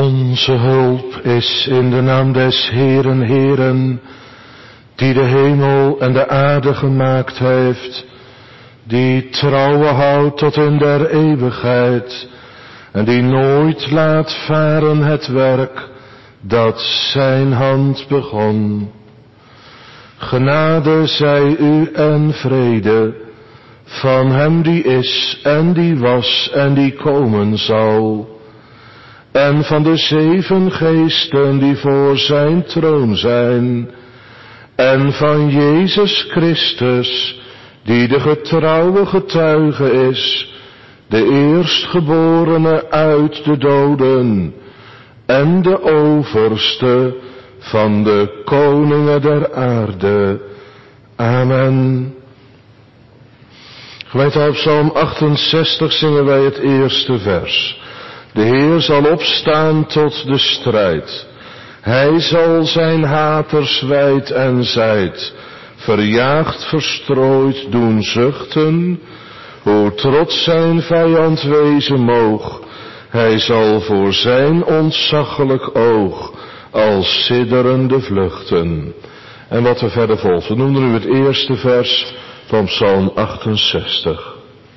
Onze hulp is in de naam des Heeren, Heeren, die de hemel en de aarde gemaakt heeft, die trouwe houdt tot in der eeuwigheid, en die nooit laat varen het werk dat zijn hand begon. Genade zij u en vrede van hem die is en die was en die komen zal, en van de 7 geesten die voor zijn troon zijn, en van Jezus Christus, die de getrouwe getuige is, de eerstgeborene uit de doden, en de overste van de koningen der aarde. Amen. Gemeente, op Psalm 68 zingen wij het eerste vers. De Heer zal opstaan tot de strijd. Hij zal zijn haters wijd en zijd, verjaagd, verstrooid doen zuchten. Hoe trots zijn vijand wezen moog, hij zal voor zijn ontzaglijk oog als sidderende vluchten. En wat er verder volgt, we noemen nu het eerste vers van Psalm 68.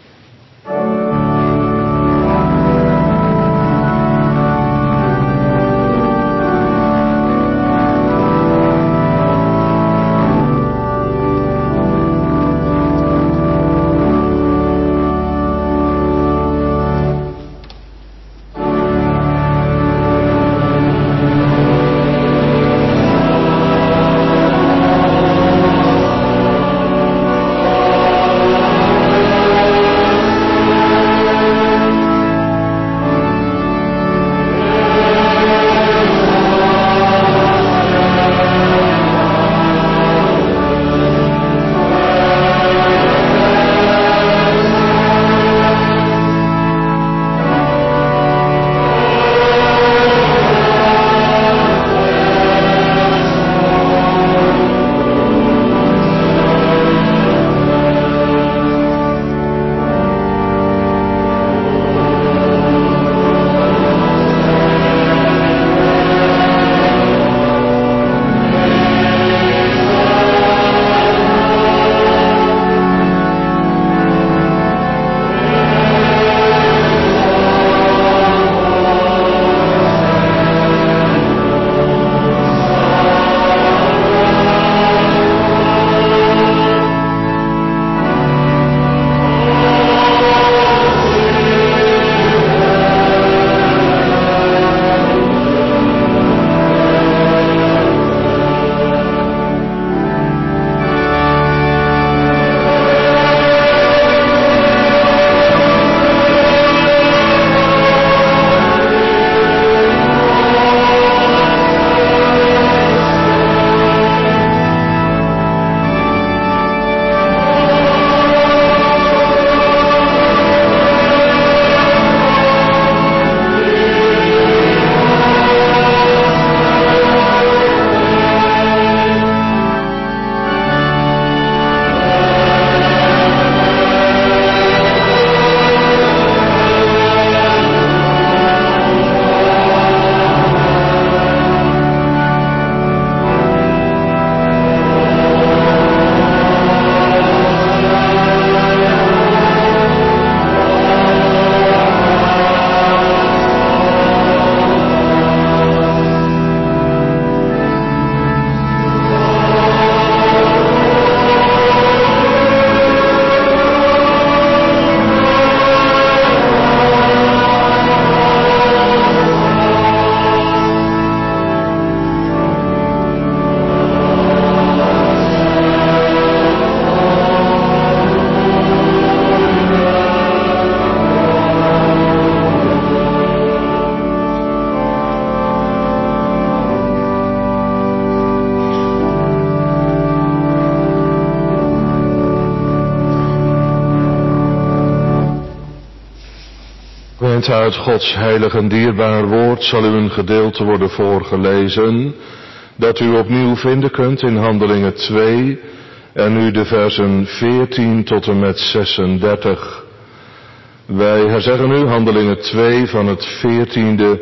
Uit Gods heilig en dierbaar woord zal u een gedeelte worden voorgelezen, dat u opnieuw vinden kunt in Handelingen 2 en nu de versen 14 tot en met 36. Wij herzeggen nu Handelingen 2 van het 14e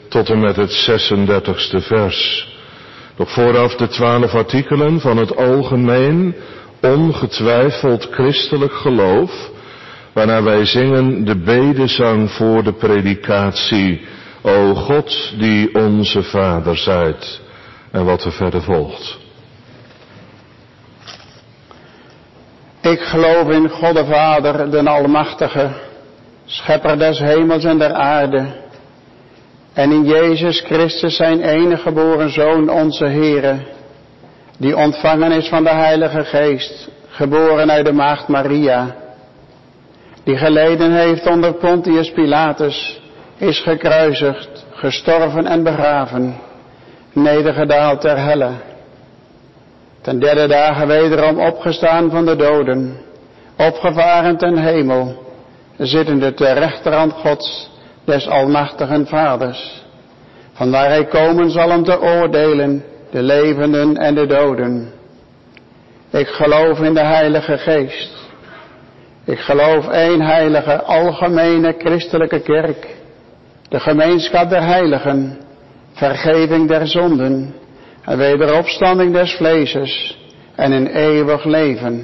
tot en met het 36e vers. Nog vooraf de 12 artikelen van het algemeen, ongetwijfeld christelijk geloof, waarna wij zingen de bedezang voor de predikatie. O God die onze Vader zijt. En wat er verder volgt. Ik geloof in God de Vader, den Almachtige, Schepper des hemels en der aarde, en in Jezus Christus zijn enige geboren Zoon, onze Heere, die ontvangen is van de Heilige Geest, geboren uit de maagd Maria, die geleden heeft onder Pontius Pilatus, is gekruisigd, gestorven en begraven, nedergedaald ter helle, ten derde dagen wederom opgestaan van de doden, opgevaren ten hemel, zittende ter rechterhand Gods, des almachtigen Vaders, vanwaar hij komen zal om te oordelen de levenden en de doden. Ik geloof in de Heilige Geest. Ik geloof één heilige, algemene christelijke kerk, de gemeenschap der heiligen, vergeving der zonden, en wederopstanding des vleeses en een eeuwig leven.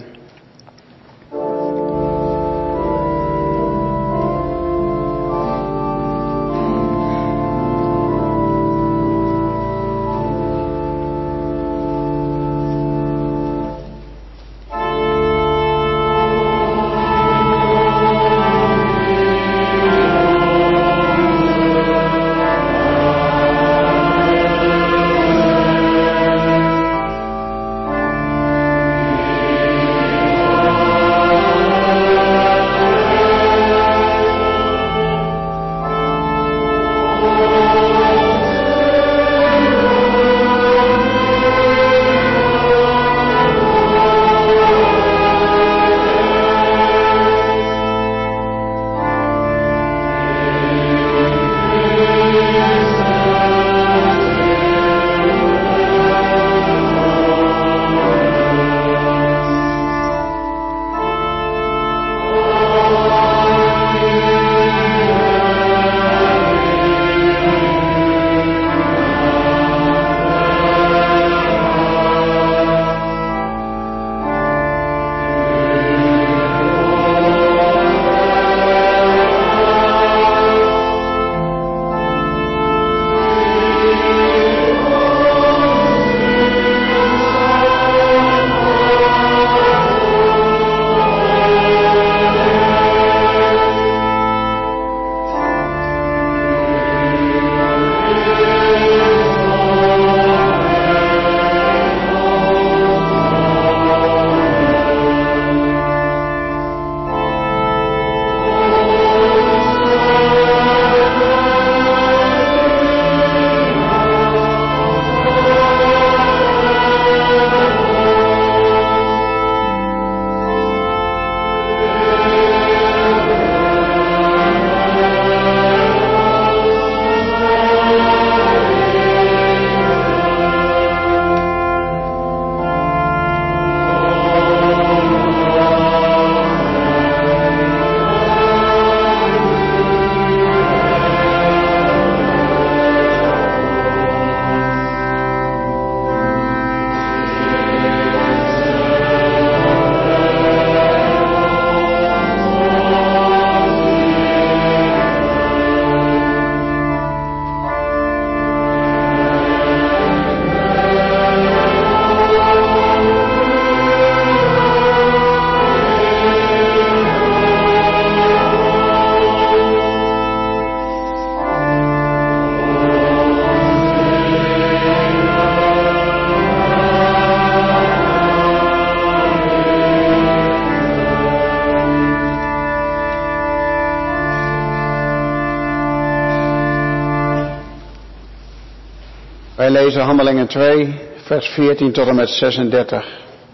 Wij lezen Handelingen 2, vers 14 tot en met 36.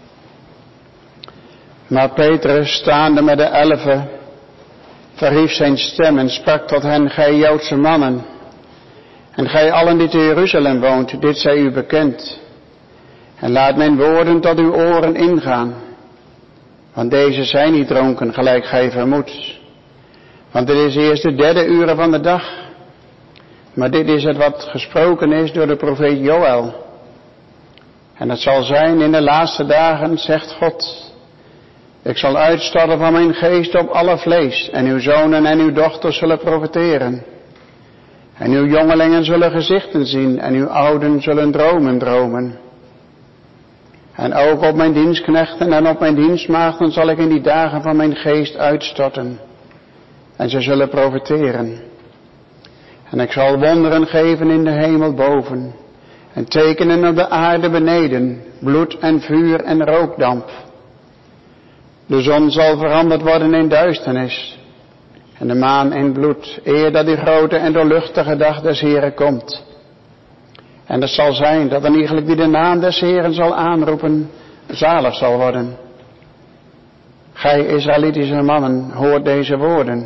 Maar Petrus, staande met de 11, verhief zijn stem en sprak tot hen: gij Joodse mannen, en gij allen die te Jeruzalem woont, dit zij u bekend. En laat mijn woorden tot uw oren ingaan. Want deze zijn niet dronken, gelijk gij vermoedt. Want het is eerst de 3e uur van de dag. Maar dit is het wat gesproken is door de profeet Joël. En het zal zijn in de laatste dagen, zegt God, ik zal uitstorten van mijn geest op alle vlees, en uw zonen en uw dochters zullen profeteren. En uw jongelingen zullen gezichten zien, en uw ouden zullen dromen dromen. En ook op mijn dienstknechten en op mijn dienstmaagden zal ik in die dagen van mijn geest uitstorten. En ze zullen profeteren. En ik zal wonderen geven in de hemel boven, en tekenen op de aarde beneden, bloed en vuur en rookdamp. De zon zal veranderd worden in duisternis, en de maan in bloed, eer dat die grote en doorluchtige dag des Heren komt. En het zal zijn dat een iegelijk die de naam des Heren zal aanroepen, zalig zal worden. Gij Israëlitische mannen, hoort deze woorden.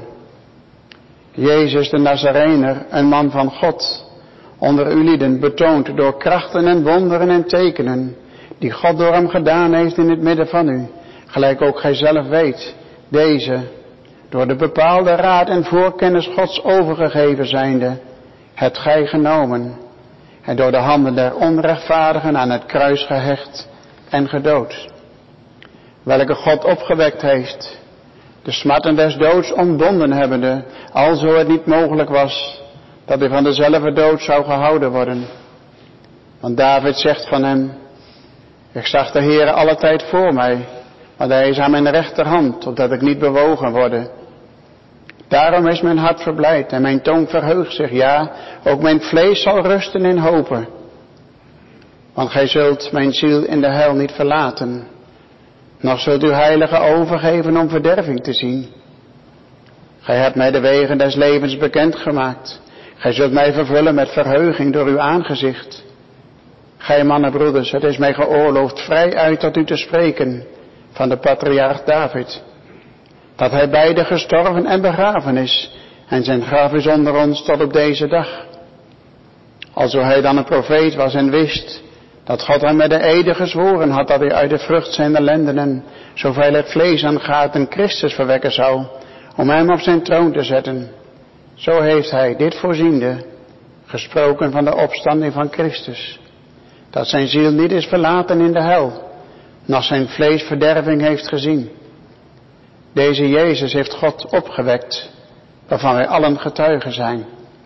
Jezus de Nazarener, een man van God, onder uw lieden betoond door krachten en wonderen en tekenen, die God door hem gedaan heeft in het midden van u, gelijk ook gij zelf weet, deze, door de bepaalde raad en voorkennis Gods overgegeven zijnde, hebt gij genomen, en door de handen der onrechtvaardigen aan het kruis gehecht en gedood, welke God opgewekt heeft, de smarten des doods ontbonden hebbende, alzo het niet mogelijk was dat hij van dezelfde dood zou gehouden worden. Want David zegt van hem, ik zag de Heere alle tijd voor mij, maar hij is aan mijn rechterhand, opdat ik niet bewogen worde. Daarom is mijn hart verblijd en mijn tong verheugt zich, ja, ook mijn vlees zal rusten in hopen. Want gij zult mijn ziel in de hel niet verlaten, nog zult uw heilige overgeven om verderving te zien. Gij hebt mij de wegen des levens bekendgemaakt. Gij zult mij vervullen met verheuging door uw aangezicht. Gij mannenbroeders, het is mij geoorloofd vrij uit tot u te spreken van de patriarch David, dat hij beide gestorven en begraven is, en zijn graf is onder ons tot op deze dag. Alzo hij dan een profeet was en wist dat God hem met de ede gezworen had dat hij uit de vrucht zijn lendenen, zoveel het vlees aangaat, een Christus verwekken zou, om hem op zijn troon te zetten. Zo heeft hij, dit voorziende, gesproken van de opstanding van Christus, dat zijn ziel niet is verlaten in de hel, noch zijn vlees verderving heeft gezien. Deze Jezus heeft God opgewekt, waarvan wij allen getuigen zijn.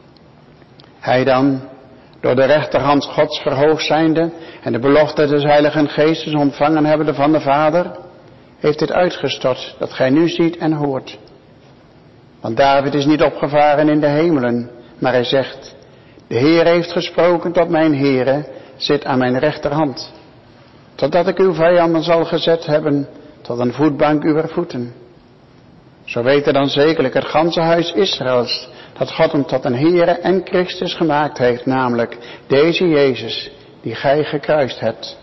Hij dan, door de rechterhand Gods verhoogd zijnde en de belofte des Heiligen Geestes ontvangen hebbende van de Vader, heeft dit uitgestort, dat gij nu ziet en hoort. Want David is niet opgevaren in de hemelen, maar hij zegt, de Heer heeft gesproken tot mijn Heere, zit aan mijn rechterhand, totdat ik uw vijanden zal gezet hebben, tot een voetbank uwer voeten. Zo weet er dan zekerlijk het ganse huis Israëls, dat God hem tot een Heere en Christus gemaakt heeft, namelijk deze Jezus, die gij gekruist hebt.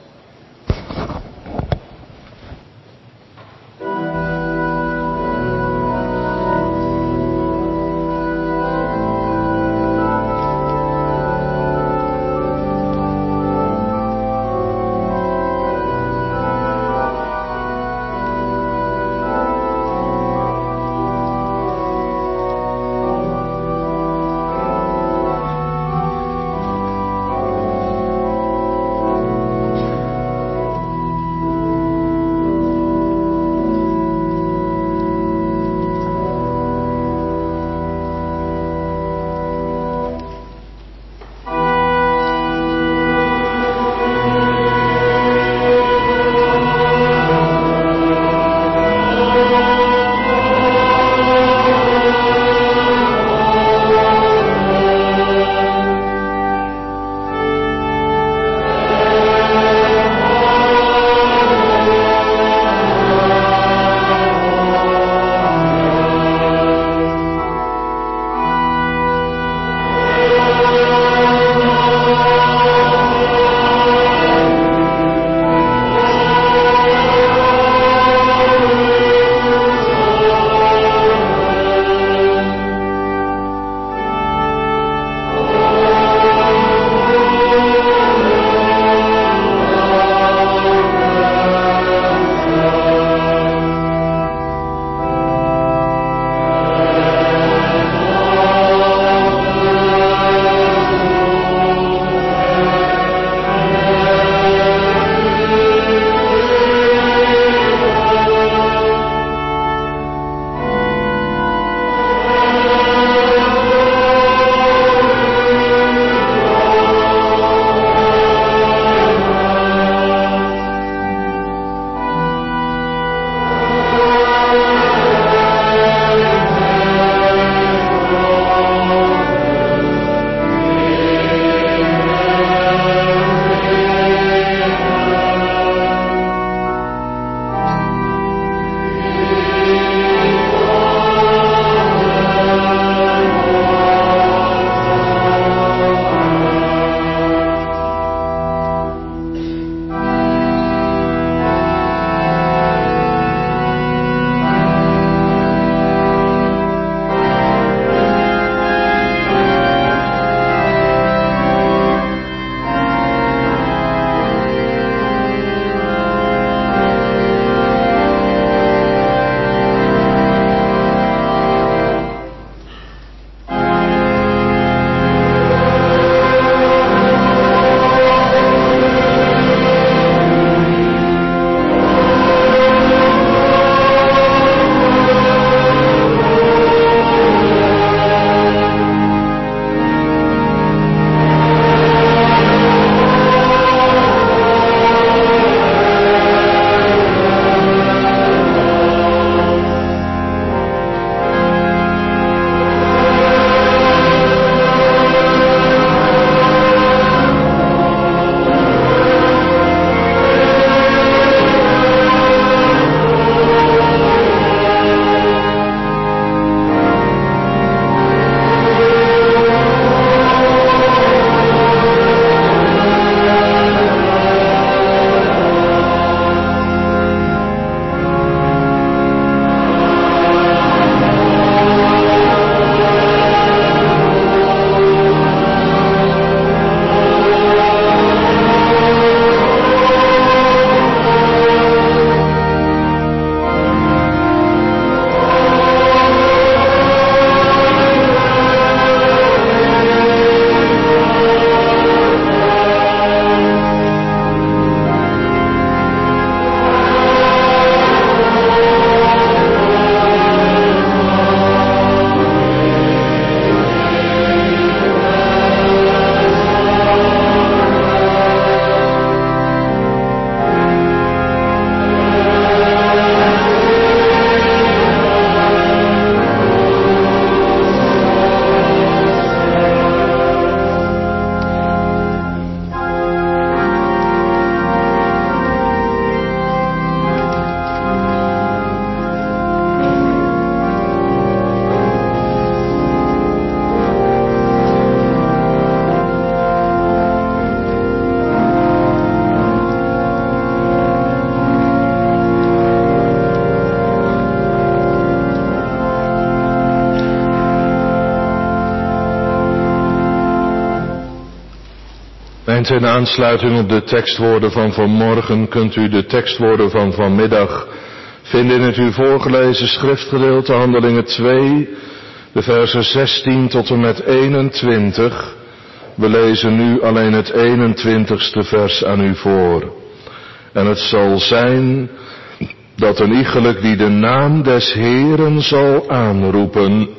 En ten aansluiting op de tekstwoorden van vanmorgen kunt u de tekstwoorden van vanmiddag vinden in het u voorgelezen schriftgedeelte Handelingen 2, de versen 16 tot en met 21. We lezen nu alleen het 21ste vers aan u voor. En het zal zijn dat een iegelijk die de naam des Heeren zal aanroepen,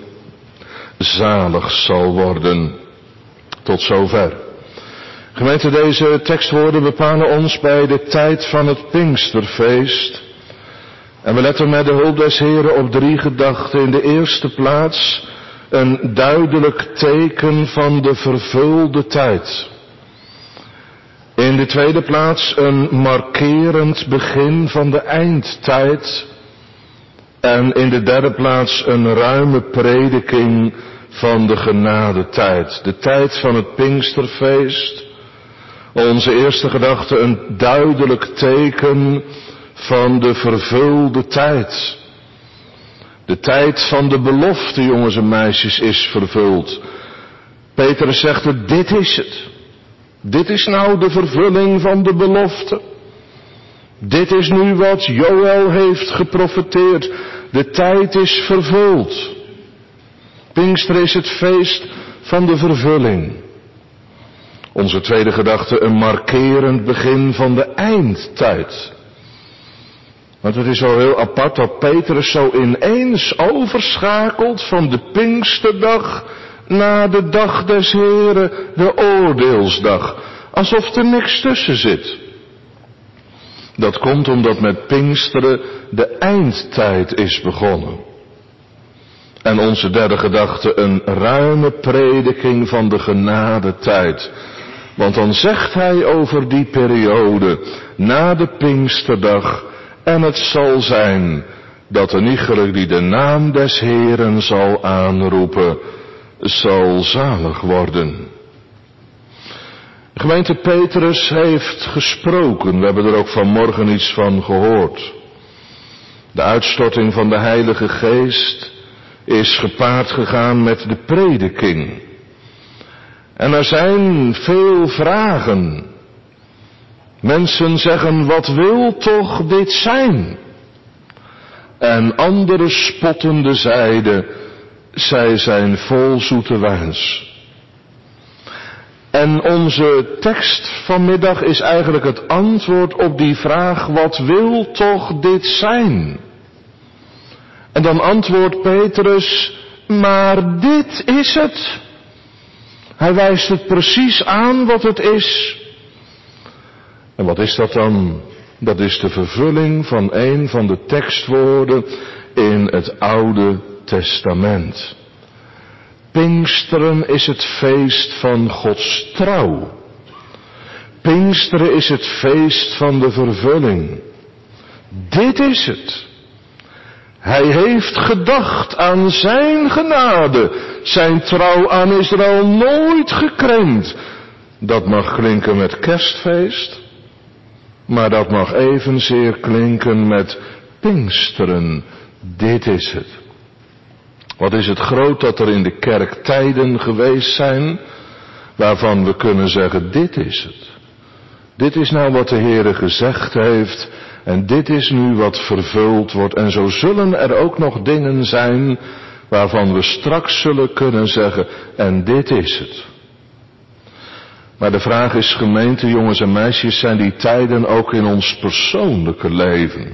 zalig zal worden. Tot zover. Gemeente, deze tekstwoorden bepalen ons bij de tijd van het Pinksterfeest. En we letten met de hulp des Heren op 3 gedachten. In de eerste plaats een duidelijk teken van de vervulde tijd. In de tweede plaats een markerend begin van de eindtijd. En in de derde plaats een ruime prediking van de genadetijd. De tijd van het Pinksterfeest. Onze eerste gedachte een duidelijk teken van de vervulde tijd. De tijd van de belofte, jongens en meisjes, is vervuld. Petrus zegt het, dit is het. Dit is nou de vervulling van de belofte. Dit is nu wat Joël heeft geprofeteerd. De tijd is vervuld. Pinkster is het feest van de vervulling. Onze tweede gedachte, een markerend begin van de eindtijd. Want het is wel heel apart dat Petrus zo ineens overschakelt van de Pinksterdag naar de dag des Heren, de oordeelsdag. Alsof er niks tussen zit. Dat komt omdat met Pinksteren de eindtijd is begonnen. En onze derde gedachte, een ruime prediking van de genadetijd. Want dan zegt hij over die periode, na de Pinksterdag, en het zal zijn dat een iegelijk die de naam des Heeren zal aanroepen, zal zalig worden. Gemeente, Petrus heeft gesproken. We hebben er ook vanmorgen iets van gehoord. De uitstorting van de Heilige Geest is gepaard gegaan met de prediking. En er zijn veel vragen. Mensen zeggen, wat wil toch dit zijn? En anderen spottende zeiden, zij zijn vol zoete wijns. En onze tekst vanmiddag is eigenlijk het antwoord op die vraag, wat wil toch dit zijn? En dan antwoordt Petrus, maar dit is het. Hij wijst het precies aan wat het is. En wat is dat dan? Dat is de vervulling van een van de tekstwoorden in het Oude Testament. Pinksteren is het feest van Gods trouw. Pinksteren is het feest van de vervulling. Dit is het. Hij heeft gedacht aan zijn genade, zijn trouw aan Israël nooit gekrenkt. Dat mag klinken met kerstfeest, maar dat mag evenzeer klinken met Pinksteren. Dit is het. Wat is het groot dat er in de kerk tijden geweest zijn, waarvan we kunnen zeggen, dit is het. Dit is nou wat de Heere gezegd heeft, en dit is nu wat vervuld wordt. En zo zullen er ook nog dingen zijn, waarvan we straks zullen kunnen zeggen, en dit is het. Maar de vraag is, gemeente, jongens en meisjes, zijn die tijden ook in ons persoonlijke leven?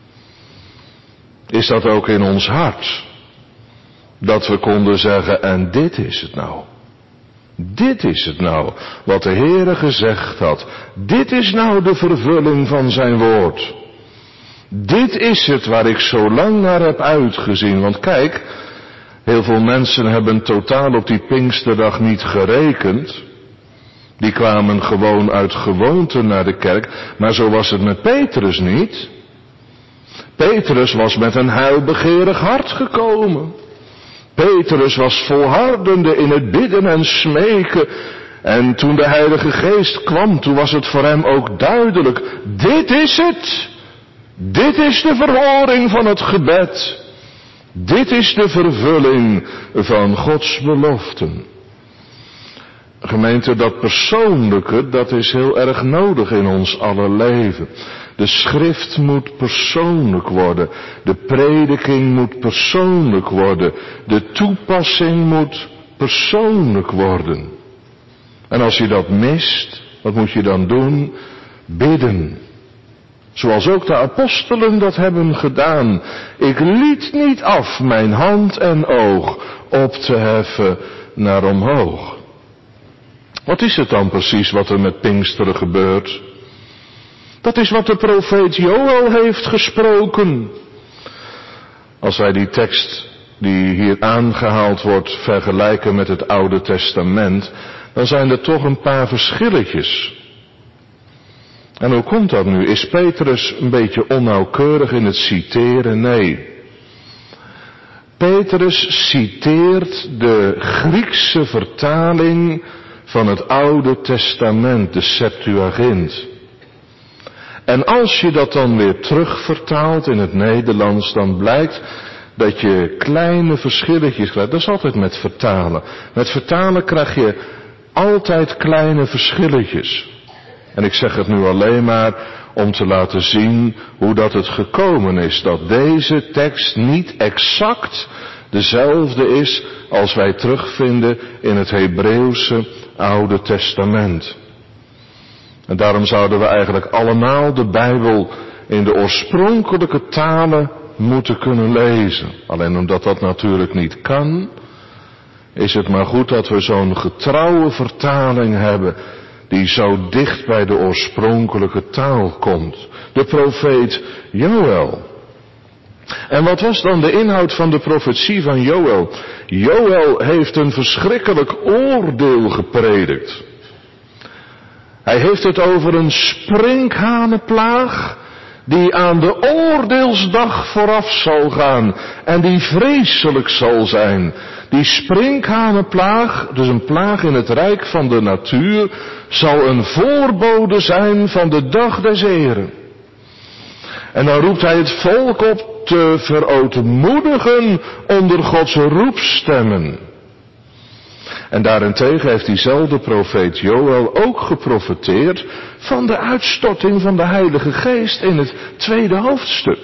Is dat ook in ons hart? Dat we konden zeggen, en dit is het nou. Dit is het nou, wat de Heere gezegd had. Dit is nou de vervulling van zijn woord. Dit is het waar ik zo lang naar heb uitgezien. Want kijk, heel veel mensen hebben totaal op die Pinksterdag niet gerekend. Die kwamen gewoon uit gewoonte naar de kerk. Maar zo was het met Petrus niet. Petrus was met een huilbegeerig hart gekomen. Petrus was volhardende in het bidden en smeken. En toen de Heilige Geest kwam, toen was het voor hem ook duidelijk. Dit is het. Dit is de verhoring van het gebed. Dit is de vervulling van Gods beloften. Gemeente, dat persoonlijke, dat is heel erg nodig in ons aller leven. De schrift moet persoonlijk worden. De prediking moet persoonlijk worden. De toepassing moet persoonlijk worden. En als je dat mist, wat moet je dan doen? Bidden. Zoals ook de apostelen dat hebben gedaan. Ik liet niet af mijn hand en oog op te heffen naar omhoog. Wat is het dan precies wat er met Pinksteren gebeurt? Dat is wat de profeet Joël heeft gesproken. Als wij die tekst die hier aangehaald wordt vergelijken met het Oude Testament, dan zijn er toch een paar verschilletjes. En hoe komt dat nu? Is Petrus een beetje onnauwkeurig in het citeren? Nee. Petrus citeert de Griekse vertaling van het Oude Testament, de Septuagint. En als je dat dan weer terugvertaalt in het Nederlands, dan blijkt dat je kleine verschilletjes krijgt. Dat is altijd met vertalen. Met vertalen krijg je altijd kleine verschilletjes. En ik zeg het nu alleen maar om te laten zien hoe dat het gekomen is. Dat deze tekst niet exact dezelfde is als wij terugvinden in het Hebreeuwse Oude Testament. En daarom zouden we eigenlijk allemaal de Bijbel in de oorspronkelijke talen moeten kunnen lezen. Alleen omdat dat natuurlijk niet kan, is het maar goed dat we zo'n getrouwe vertaling hebben die zo dicht bij de oorspronkelijke taal komt. De profeet Joël. En wat was dan de inhoud van de profetie van Joël? Joël heeft een verschrikkelijk oordeel gepredikt. Hij heeft het over een sprinkhanenplaag die aan de oordeelsdag vooraf zal gaan en die vreselijk zal zijn. Die sprinkhanenplaag, dus een plaag in het rijk van de natuur, zal een voorbode zijn van de dag des Heren. En dan roept hij het volk op te verootmoedigen onder Gods roepstemmen. En daarentegen heeft diezelfde profeet Joël ook geprofeteerd van de uitstorting van de Heilige Geest in het 2e hoofdstuk.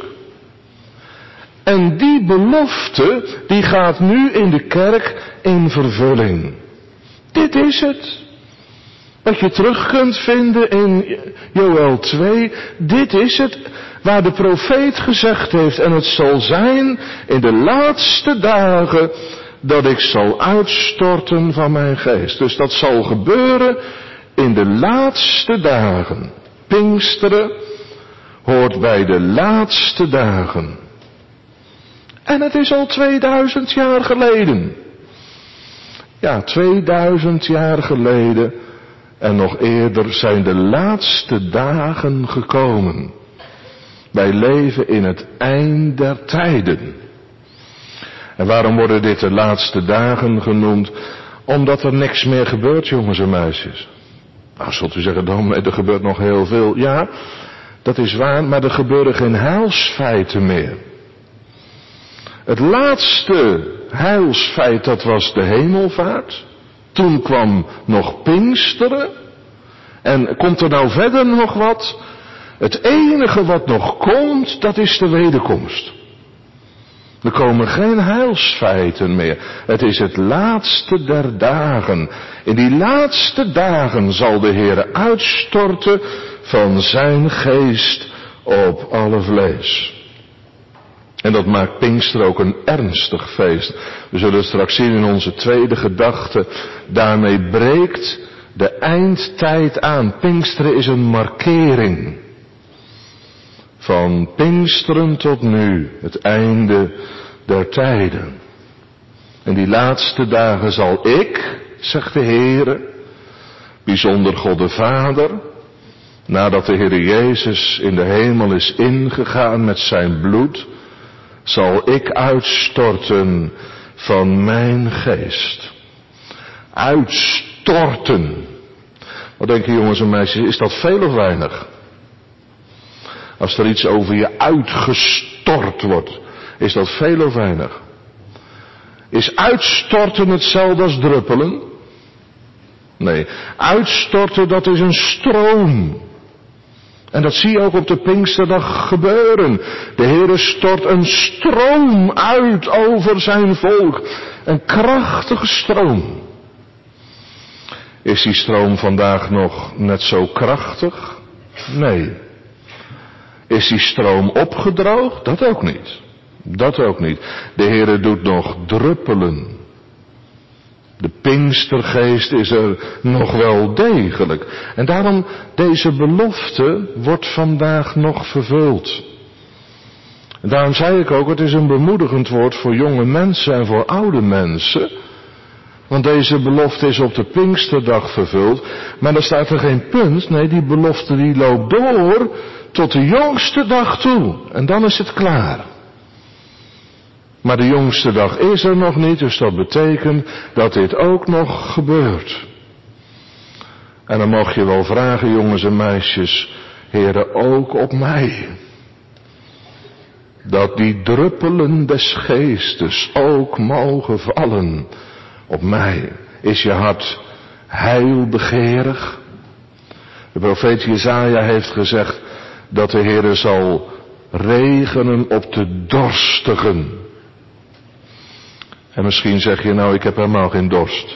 En die belofte, die gaat nu in de kerk in vervulling. Dit is het. Wat je terug kunt vinden in Joël 2, dit is het waar de profeet gezegd heeft. En het zal zijn in de laatste dagen dat ik zal uitstorten van mijn geest. Dus dat zal gebeuren in de laatste dagen. Pinksteren hoort bij de laatste dagen. En het is al 2000 jaar geleden. Ja, 2000 jaar geleden en nog eerder zijn de laatste dagen gekomen. Wij leven in het eind der tijden. En waarom worden dit de laatste dagen genoemd? Omdat er niks meer gebeurt, jongens en meisjes. Nou, zult u zeggen, dan er gebeurt nog heel veel. Ja, dat is waar, maar er gebeuren geen heilsfeiten meer. Het laatste heilsfeit, dat was de hemelvaart. Toen kwam nog Pinksteren. En komt er nou verder nog wat? Het enige wat nog komt, dat is de wederkomst. Er komen geen heilsfeiten meer. Het is het laatste der dagen. In die laatste dagen zal de Heer uitstorten van zijn geest op alle vlees. En dat maakt Pinkster ook een ernstig feest. We zullen straks zien in onze tweede gedachte. Daarmee breekt de eindtijd aan. Pinksteren is een markering. Van Pinksteren tot nu, het einde der tijden. In die laatste dagen zal ik, zegt de Heere, bijzonder God de Vader, nadat de Heer Jezus in de hemel is ingegaan met zijn bloed, zal ik uitstorten van mijn geest. Uitstorten. Wat denken jongens en meisjes, is dat veel of weinig? Als er iets over je uitgestort wordt, is dat veel of weinig? Is uitstorten hetzelfde als druppelen? Nee, uitstorten, dat is een stroom. En dat zie je ook op de Pinksterdag gebeuren. De Heere stort een stroom uit over zijn volk. Een krachtige stroom. Is die stroom vandaag nog net zo krachtig? Nee. Is die stroom opgedroogd? Dat ook niet. Dat ook niet. De Heere doet nog druppelen. De Pinkstergeest is er nog wel degelijk. En daarom, deze belofte wordt vandaag nog vervuld. En daarom zei ik ook, het is een bemoedigend woord voor jonge mensen en voor oude mensen. Want deze belofte is op de Pinksterdag vervuld. Maar er staat er geen punt. Nee, die belofte die loopt door tot de jongste dag toe. En dan is het klaar. Maar de jongste dag is er nog niet, dus dat betekent dat dit ook nog gebeurt. En dan mag je wel vragen, jongens en meisjes, Heere, ook op mij. Dat die druppelen des geestes ook mogen vallen op mij. Is je hart heilbegeerig? De profeet Jesaja heeft gezegd dat de Heere zal regenen op de dorstigen. En misschien zeg je, nou, ik heb helemaal geen dorst.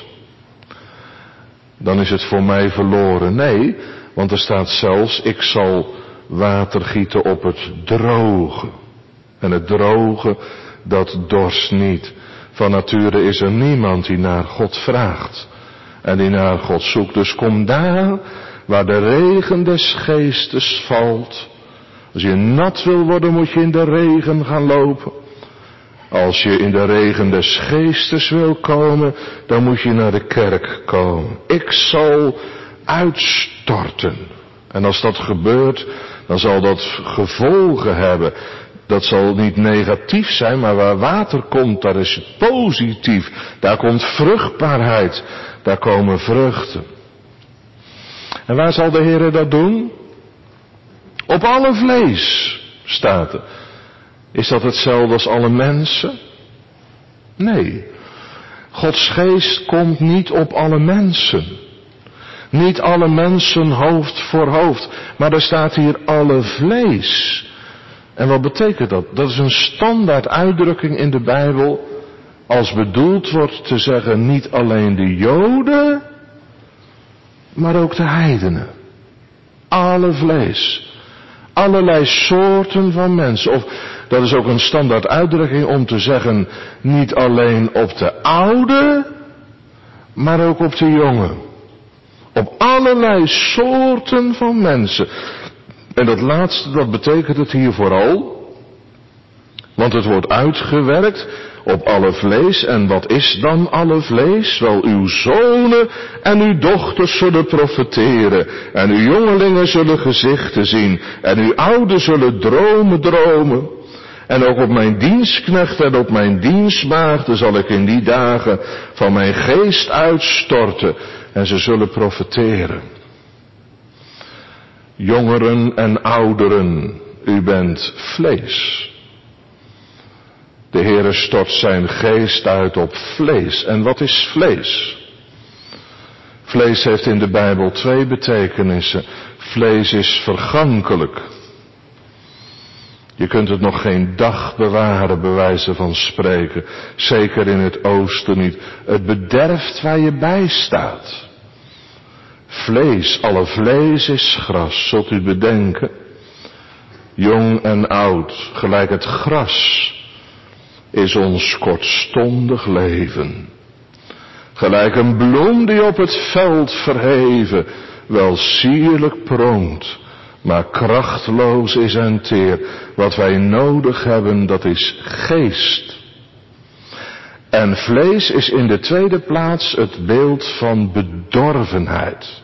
Dan is het voor mij verloren. Nee, want er staat zelfs, ik zal water gieten op het droge. En het droge, dat dorst niet. Van nature is er niemand die naar God vraagt. En die naar God zoekt. Dus kom daar, waar de regen des geestes valt. Als je nat wil worden, moet je in de regen gaan lopen. Als je in de regen des geestes wil komen, dan moet je naar de kerk komen. Ik zal uitstorten. En als dat gebeurt, dan zal dat gevolgen hebben. Dat zal niet negatief zijn, maar waar water komt, daar is het positief. Daar komt vruchtbaarheid. Daar komen vruchten. En waar zal de Heer dat doen? Op alle vlees, staat er. Is dat hetzelfde als alle mensen? Nee. Gods geest komt niet op alle mensen. Niet alle mensen hoofd voor hoofd. Maar er staat hier alle vlees. En wat betekent dat? Dat is een standaard uitdrukking in de Bijbel. Als bedoeld wordt te zeggen niet alleen de Joden, maar ook de heidenen. Alle vlees. Allerlei soorten van mensen. Of dat is ook een standaard uitdrukking om te zeggen niet alleen op de oude, maar ook op de jongen. Op allerlei soorten van mensen. En dat laatste, dat betekent het hier vooral. Want het wordt uitgewerkt op alle vlees. En wat is dan alle vlees? Wel, uw zonen en uw dochters zullen profeteren. En uw jongelingen zullen gezichten zien. En uw ouden zullen dromen. En ook op mijn dienstknecht en op mijn dienstmaagden zal ik in die dagen van mijn geest uitstorten. En ze zullen profeteren. Jongeren en ouderen, u bent vlees. De Heere stort zijn geest uit op vlees. En wat is vlees? Vlees heeft in de Bijbel twee betekenissen. Vlees is vergankelijk. Je kunt het nog geen dag bewaren, bij wijze van spreken. Zeker in het oosten niet. Het bederft waar je bij staat. Vlees, alle vlees is gras, zult u bedenken. Jong en oud, gelijk het gras, is ons kortstondig leven. Gelijk een bloem die op het veld verheven, wel sierlijk pronkt, maar krachtloos is en teer. Wat wij nodig hebben, dat is geest. En vlees is in de tweede plaats het beeld van bedorvenheid.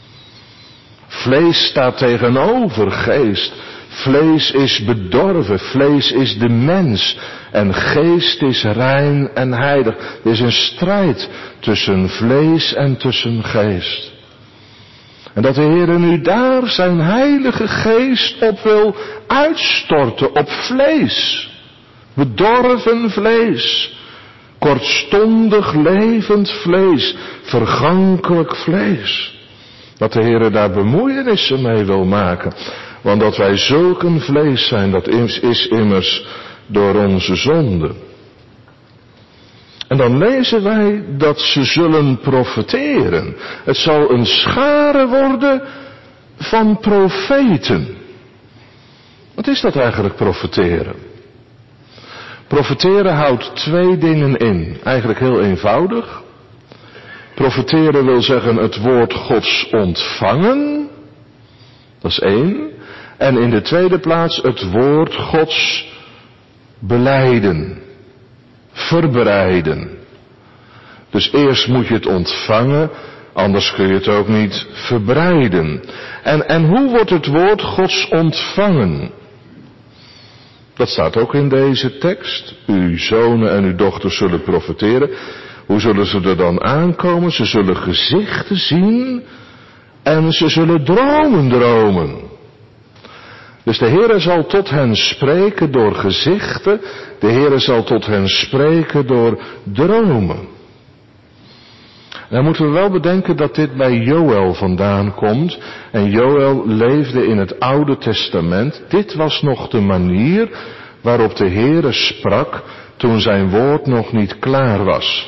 Vlees staat tegenover geest. Vlees is bedorven, vlees is de mens en geest is rein en heilig. Er is een strijd tussen vlees en tussen geest. En dat de Heer nu daar zijn heilige geest op wil uitstorten, op vlees. Bedorven vlees. kortstondig levend vlees, vergankelijk vlees. Dat de Heere daar bemoeienissen mee wil maken. Want dat wij zulk een vlees zijn, dat is immers door onze zonde. En dan lezen wij dat ze zullen profeteren. Het zal een schare worden van profeten. Wat is dat eigenlijk, profeteren? Profeteren houdt twee dingen in. Eigenlijk heel eenvoudig. Profeteren wil zeggen het woord Gods ontvangen. Dat is één. En in de tweede plaats het woord Gods belijden. Verbreiden. Dus eerst moet je het ontvangen, anders kun je het ook niet verbreiden. En hoe wordt het woord Gods ontvangen? Dat staat ook in deze tekst. Uw zonen en uw dochters zullen profeteren. Hoe zullen ze er dan aankomen? Ze zullen gezichten zien en ze zullen dromen. Dus de Heere zal tot hen spreken door gezichten. De Heere zal tot hen spreken door dromen. Dan moeten we wel bedenken dat dit bij Joël vandaan komt. En Joël leefde in het Oude Testament. Dit was nog de manier waarop de Heere sprak toen zijn woord nog niet klaar was.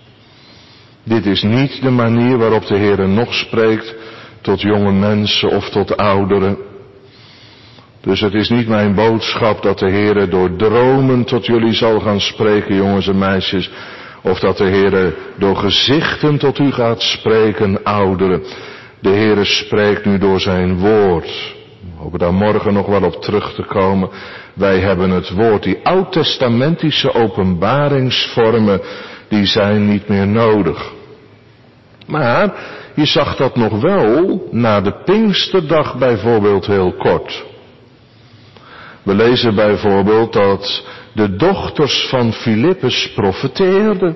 Dit is niet de manier waarop de Heere nog spreekt tot jonge mensen of tot ouderen. Dus het is niet mijn boodschap dat de Heere door dromen tot jullie zal gaan spreken, jongens en meisjes. Of dat de Heere door gezichten tot u gaat spreken, ouderen. De Heere spreekt nu door zijn woord. We hopen daar morgen nog wel op terug te komen. Wij hebben het woord. Die oud-testamentische openbaringsvormen, die zijn niet meer nodig. Maar je zag dat nog wel na de Pinksterdag bijvoorbeeld heel kort. We lezen bijvoorbeeld dat de dochters van Filippus profeteerden.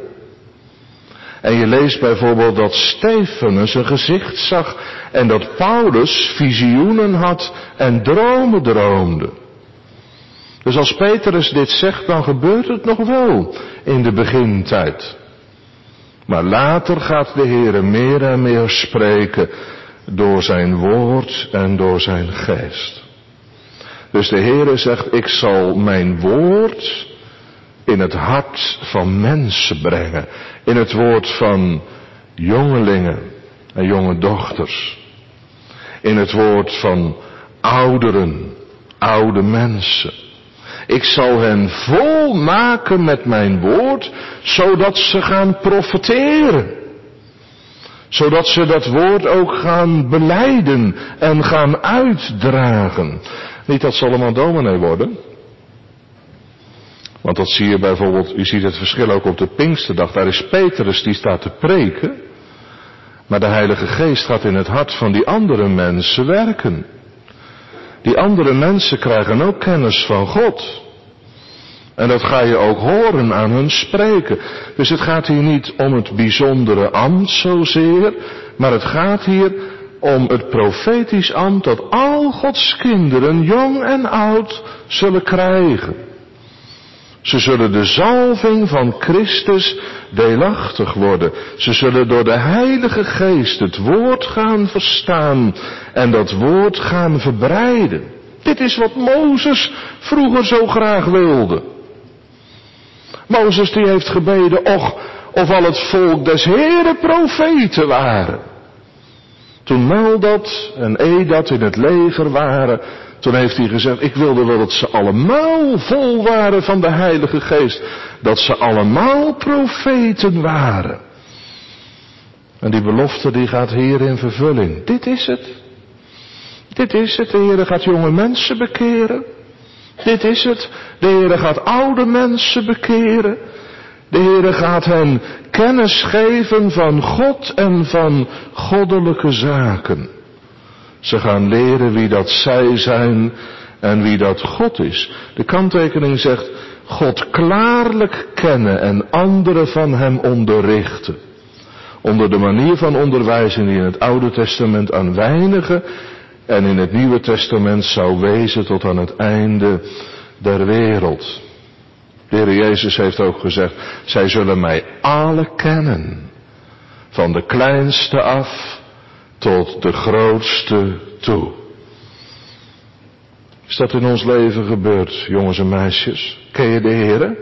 En je leest bijvoorbeeld dat Stefanus een gezicht zag en dat Paulus visioenen had en dromen droomde. Dus als Petrus dit zegt, dan gebeurt het nog wel in de begintijd. Maar later gaat de Heere meer en meer spreken door zijn woord en door zijn geest. Dus de Heere zegt, ik zal mijn woord in het hart van mensen brengen. In het woord van jongelingen en jonge dochters. In het woord van ouderen, oude mensen. Ik zal hen vol maken met mijn woord, zodat ze gaan profeteren. Zodat ze dat woord ook gaan belijden en gaan uitdragen. Niet dat ze allemaal dominee worden. Want dat zie je bijvoorbeeld, u ziet het verschil ook op de Pinksterdag. Daar is Petrus die staat te preken. Maar de Heilige Geest gaat in het hart van die andere mensen werken. Die andere mensen krijgen ook kennis van God. En dat ga je ook horen aan hun spreken. Dus het gaat hier niet om het bijzondere ambt zozeer. Maar het gaat hier om het profetisch ambt dat al Gods kinderen, jong en oud, zullen krijgen. Ze zullen de zalving van Christus deelachtig worden. Ze zullen door de Heilige Geest het woord gaan verstaan en dat woord gaan verbreiden. Dit is wat Mozes vroeger zo graag wilde. Mozes die heeft gebeden, och, of al het volk des Heeren profeten waren. Toen Meldad en Edad in het leger waren, toen heeft hij gezegd, ik wilde wel dat ze allemaal vol waren van de Heilige Geest. Dat ze allemaal profeten waren. En die belofte die gaat hier in vervulling. Dit is het. Dit is het. De Heer gaat jonge mensen bekeren. Dit is het. De Heer gaat oude mensen bekeren. De Heer gaat hen kennis geven van God en van goddelijke zaken. Ze gaan leren wie dat zij zijn en wie dat God is. De kanttekening zegt, God klaarlijk kennen en anderen van hem onderrichten. Onder de manier van onderwijzing die in het Oude Testament aan weinigen en in het Nieuwe Testament zou wezen tot aan het einde der wereld. De Heer Jezus heeft ook gezegd, zij zullen mij alle kennen. Van de kleinste af tot de grootste toe. Is dat in ons leven gebeurd, jongens en meisjes? Ken je de Heere?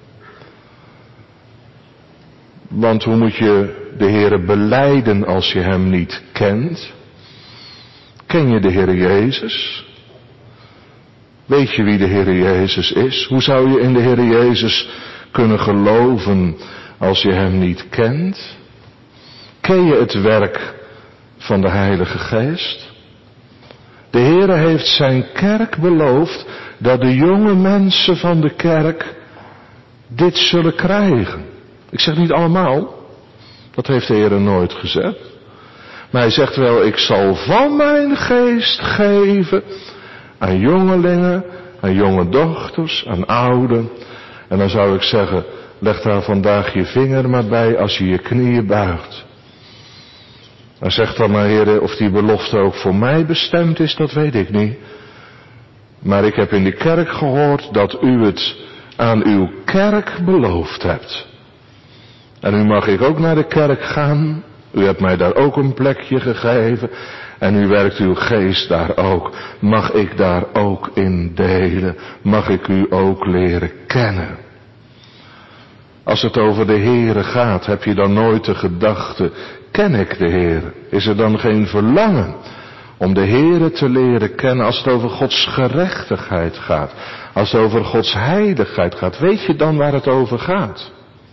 Want hoe moet je de Heere belijden als je hem niet kent? Ken je de Heere Jezus? Weet je wie de Heere Jezus is? Hoe zou je in de Heere Jezus kunnen geloven als je hem niet kent? Ken je het werk van de Heilige Geest? De Heere heeft zijn kerk beloofd dat de jonge mensen van de kerk dit zullen krijgen. Ik zeg niet allemaal, dat heeft de Heere nooit gezegd. Maar hij zegt wel, ik zal van mijn geest geven aan jongelingen, aan jonge dochters, aan ouden. En dan zou ik zeggen, leg daar vandaag je vinger maar bij als je je knieën buigt. En zeg dan maar, Heere, of die belofte ook voor mij bestemd is, dat weet ik niet. Maar ik heb in de kerk gehoord dat u het aan uw kerk beloofd hebt. En nu mag ik ook naar de kerk gaan. U hebt mij daar ook een plekje gegeven. En u werkt uw geest daar ook. Mag ik daar ook in delen? Mag ik u ook leren kennen? Als het over de Heere gaat, heb je dan nooit de gedachte, ken ik de Heere? Is er dan geen verlangen om de Heere te leren kennen als het over Gods gerechtigheid gaat? Als het over Gods heiligheid gaat, weet je dan waar het over gaat?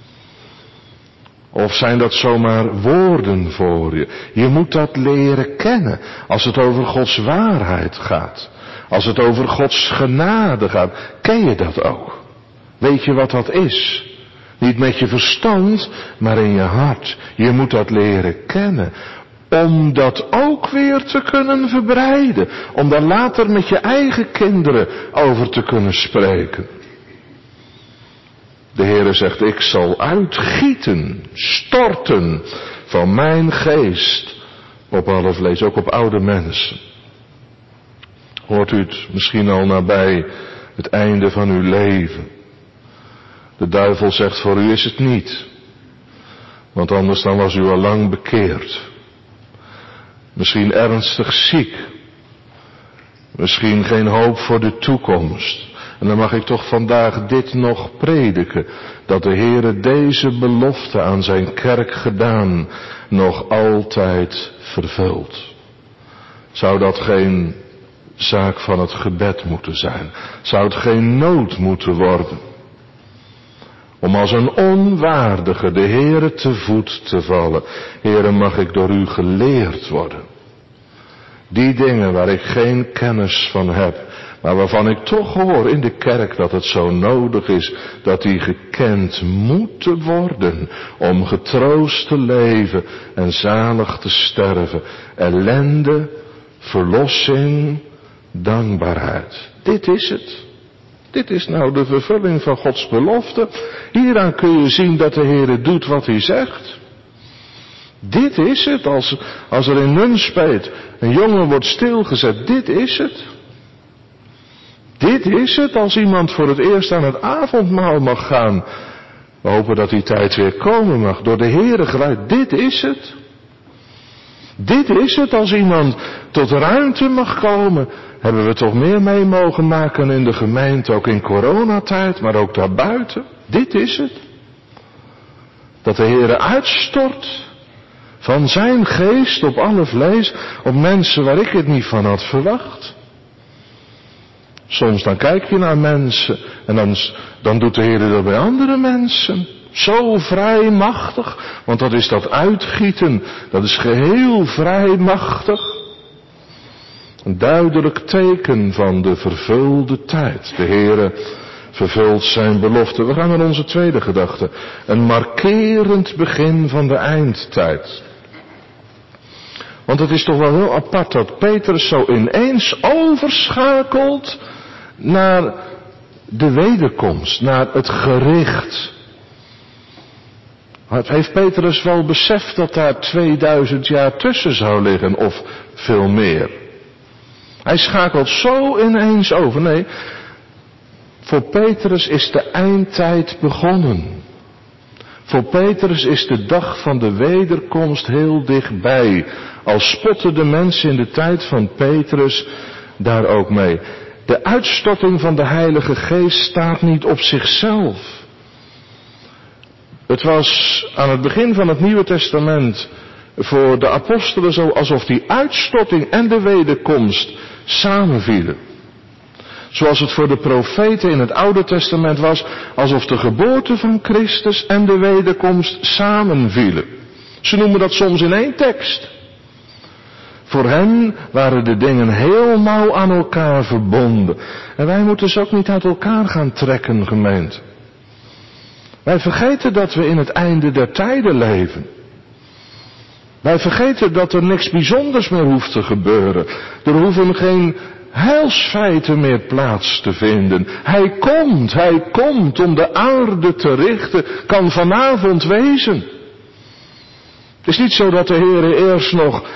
Of zijn dat zomaar woorden voor je? Je moet dat leren kennen als het over Gods waarheid gaat. Als het over Gods genade gaat. Ken je dat ook? Weet je wat dat is? Niet met je verstand, maar in je hart. Je moet dat leren kennen. Om dat ook weer te kunnen verbreiden. Om daar later met je eigen kinderen over te kunnen spreken. De Heere zegt, ik zal uitgieten, storten van mijn geest op alle vlees, ook op oude mensen. Hoort u het misschien al nabij het einde van uw leven? De duivel zegt, voor u is het niet. Want anders dan was u al lang bekeerd. Misschien ernstig ziek. Misschien geen hoop voor de toekomst. En dan mag ik toch vandaag dit nog prediken. Dat de Heere deze belofte aan zijn kerk gedaan nog altijd vervult. Zou dat geen zaak van het gebed moeten zijn? Zou het geen nood moeten worden? Om als een onwaardige de Heere te voet te vallen. Heere, mag ik door u geleerd worden. Die dingen waar ik geen kennis van heb. Maar waarvan ik toch hoor in de kerk dat het zo nodig is dat die gekend moeten worden om getroost te leven en zalig te sterven. Ellende, verlossing, dankbaarheid. Dit is het. Dit is nou de vervulling van Gods belofte. Hieraan kun je zien dat de Heere doet wat hij zegt. Dit is het als er in Nunspeet een jongen wordt stilgezet. Dit is het. Dit is het als iemand voor het eerst aan het avondmaal mag gaan. We hopen dat die tijd weer komen mag. Door de Heere geleid. Dit is het. Dit is het als iemand tot ruimte mag komen. Hebben we toch meer mee mogen maken in de gemeente. Ook in coronatijd. Maar ook daarbuiten. Dit is het. Dat de Heere uitstort. Van zijn geest op alle vlees. Op mensen waar ik het niet van had verwacht. Soms dan kijk je naar mensen en dan doet de Heer dat bij andere mensen. Zo vrijmachtig, want dat is dat uitgieten, dat is geheel vrijmachtig. Een duidelijk teken van de vervulde tijd. De Heer vervult zijn belofte. We gaan naar onze tweede gedachte. Een markerend begin van de eindtijd. Want het is toch wel heel apart dat Petrus zo ineens overschakelt naar de wederkomst, naar het gericht. Heeft Petrus wel beseft dat daar 2000 jaar tussen zou liggen of veel meer? Hij schakelt zo ineens over. Nee, Voor Petrus is de eindtijd begonnen. Voor Petrus is de dag van de wederkomst heel dichtbij. Al spotten de mensen in de tijd van Petrus daar ook mee. De uitstorting van de Heilige Geest staat niet op zichzelf. Het was aan het begin van het Nieuwe Testament voor de apostelen zo alsof die uitstorting en de wederkomst samenvielen. Zoals het voor de profeten in het Oude Testament was, alsof de geboorte van Christus en de wederkomst samenvielen. Ze noemen dat soms in één tekst. Voor hen waren de dingen heel nauw aan elkaar verbonden. En wij moeten ze ook niet uit elkaar gaan trekken, gemeente. Wij vergeten dat we in het einde der tijden leven. Wij vergeten dat er niks bijzonders meer hoeft te gebeuren. Er hoeven geen heilsfeiten meer plaats te vinden. Hij komt om de aarde te richten, kan vanavond wezen. Het is niet zo dat de Heer eerst nog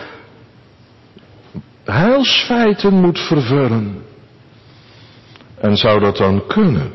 heilsfeiten moet vervullen. En zou dat dan kunnen?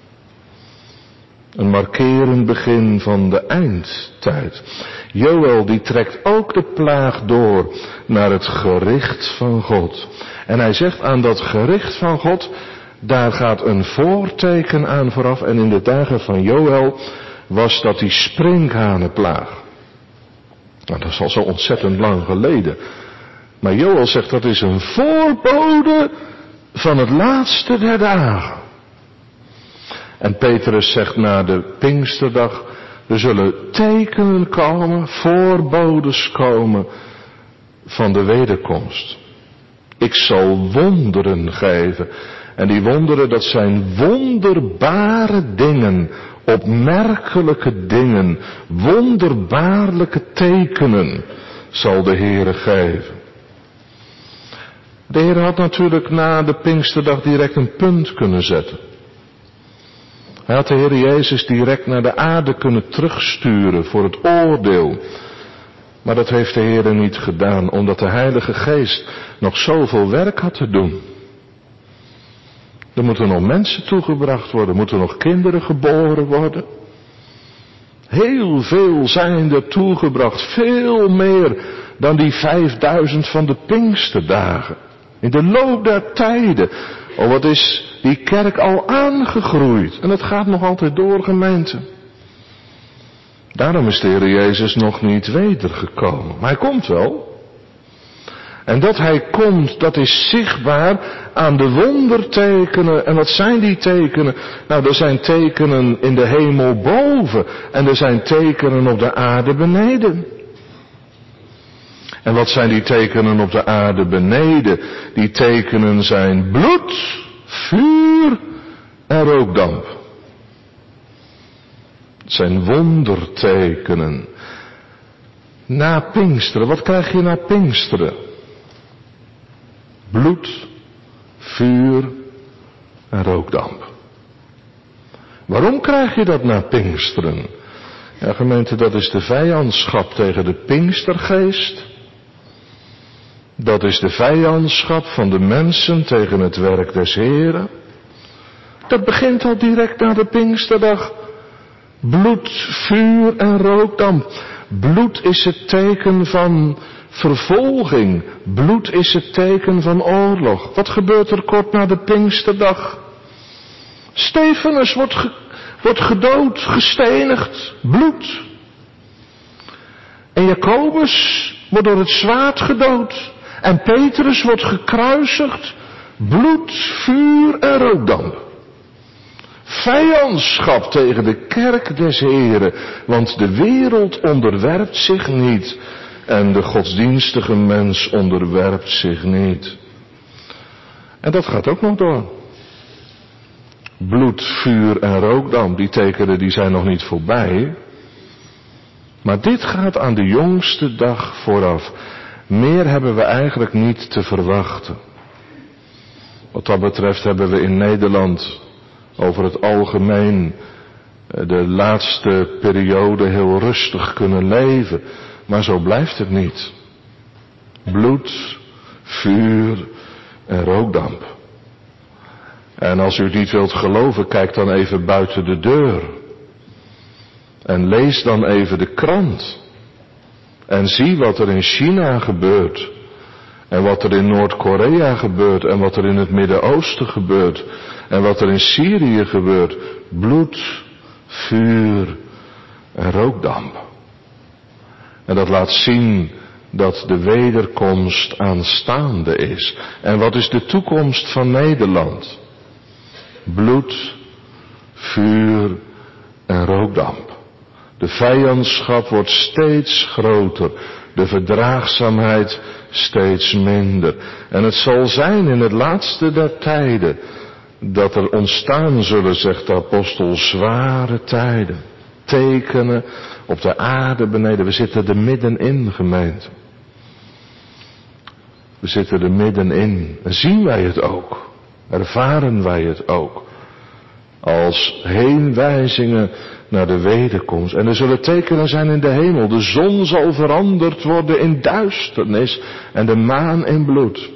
Een markerend begin van de eindtijd. Joël die trekt ook de plaag door naar het gericht van God. En hij zegt aan dat gericht van God, daar gaat een voorteken aan vooraf. En in de dagen van Joël was dat die sprinkhanenplaag. Nou, dat is al zo ontzettend lang geleden. Maar Joël zegt dat is een voorbode van het laatste der dagen. En Petrus zegt na de Pinksterdag, er zullen tekenen komen, voorbodes komen van de wederkomst. Ik zal wonderen geven. En die wonderen, dat zijn wonderbare dingen, opmerkelijke dingen, wonderbaarlijke tekenen zal de Heere geven. De Heer had natuurlijk na de Pinksterdag direct een punt kunnen zetten. Hij had de Heer Jezus direct naar de aarde kunnen terugsturen voor het oordeel. Maar dat heeft de Heer niet gedaan, omdat de Heilige Geest nog zoveel werk had te doen. Er moeten nog mensen toegebracht worden, er moeten nog kinderen geboren worden. Heel veel zijn er toegebracht, veel meer dan die 5000 van de Pinksterdagen. In de loop der tijden, wat is die kerk al aangegroeid. En het gaat nog altijd door, gemeente. Daarom is de Heer Jezus nog niet wedergekomen. Maar hij komt wel. En dat hij komt, dat is zichtbaar aan de wondertekenen. En wat zijn die tekenen? Nou, er zijn tekenen in de hemel boven. En er zijn tekenen op de aarde beneden. En wat zijn die tekenen op de aarde beneden? Die tekenen zijn bloed, vuur en rookdamp. Het zijn wondertekenen. Na Pinksteren, wat krijg je na Pinksteren? Bloed, vuur en rookdamp. Waarom krijg je dat na Pinksteren? Ja, gemeente, dat is de vijandschap tegen de Pinkstergeest. Dat is de vijandschap van de mensen tegen het werk des Heren. Dat begint al direct na de Pinksterdag. Bloed, vuur en rookdamp. Bloed is het teken van vervolging. Bloed is het teken van oorlog. Wat gebeurt er kort na de Pinksterdag? Stefanus wordt gedood, gestenigd. Bloed. En Jacobus wordt door het zwaard gedood. En Petrus wordt gekruisigd. Bloed, vuur en rookdamp. Vijandschap tegen de kerk des Heren. Want de wereld onderwerpt zich niet. En de godsdienstige mens onderwerpt zich niet. En dat gaat ook nog door. Bloed, vuur en rookdamp, die tekenen die zijn nog niet voorbij. Maar dit gaat aan de jongste dag vooraf. Meer hebben we eigenlijk niet te verwachten. Wat dat betreft hebben we in Nederland over het algemeen de laatste periode heel rustig kunnen leven. Maar zo blijft het niet. Bloed, vuur en rookdamp. En als u het niet wilt geloven, kijk dan even buiten de deur. En lees dan even de krant. En zie wat er in China gebeurt. En wat er in Noord-Korea gebeurt. En wat er in het Midden-Oosten gebeurt. En wat er in Syrië gebeurt. Bloed, vuur en rookdamp. En dat laat zien dat de wederkomst aanstaande is. En wat is de toekomst van Nederland? Bloed, vuur en rookdamp. De vijandschap wordt steeds groter. De verdraagzaamheid steeds minder. En het zal zijn in het laatste der tijden dat er ontstaan zullen, zegt de apostel, zware tijden. Tekenen op de aarde beneden. We zitten er middenin, gemeente. We zitten er middenin. En zien wij het ook. Ervaren wij het ook. Als heenwijzingen naar de wederkomst. En er zullen tekenen zijn in de hemel. De zon zal veranderd worden in duisternis en de maan in bloed.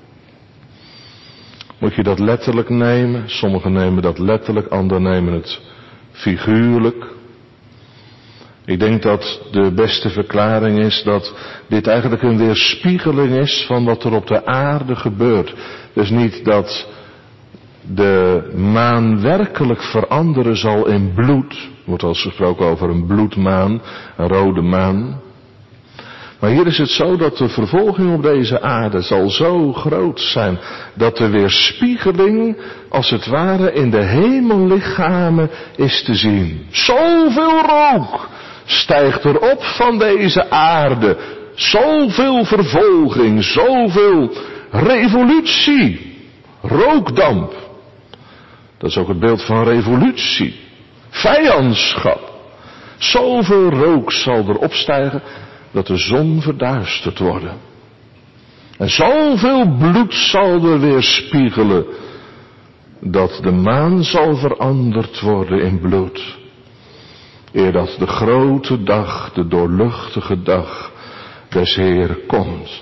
Moet je dat letterlijk nemen? Sommigen nemen dat letterlijk, anderen nemen het figuurlijk. Ik denk dat de beste verklaring is dat dit eigenlijk een weerspiegeling is van wat er op de aarde gebeurt. Dus niet dat de maan werkelijk veranderen zal in bloed. Er wordt al gesproken over een bloedmaan, een rode maan. Maar hier is het zo dat de vervolging op deze aarde zal zo groot zijn dat de weerspiegeling als het ware in de hemellichamen is te zien. Zoveel rook stijgt er op van deze aarde. Zoveel vervolging, zoveel revolutie, rookdamp. Dat is ook het beeld van revolutie, vijandschap. Zoveel rook zal er opstijgen dat de zon verduisterd wordt. En zoveel bloed zal er weerspiegelen dat de maan zal veranderd worden in bloed. Eer dat de grote dag, de doorluchtige dag des Heeren komt.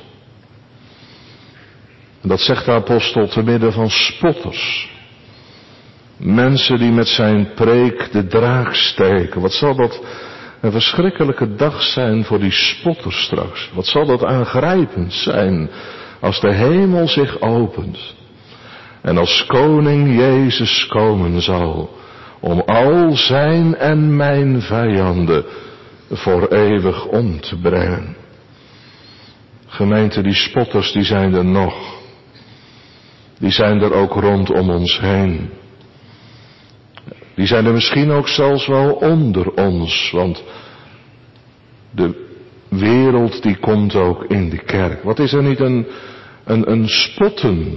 En dat zegt de apostel te midden van spotters. Mensen die met zijn preek de draak steken. Wat zal dat een verschrikkelijke dag zijn voor die spotters straks. Wat zal dat aangrijpend zijn als de hemel zich opent. En als koning Jezus komen zal. Om al zijn en mijn vijanden voor eeuwig om te brengen. Gemeente, die spotters die zijn er nog. Die zijn er ook rondom ons heen. Die zijn er misschien ook zelfs wel onder ons, want de wereld die komt ook in de kerk. Wat is er niet een spotten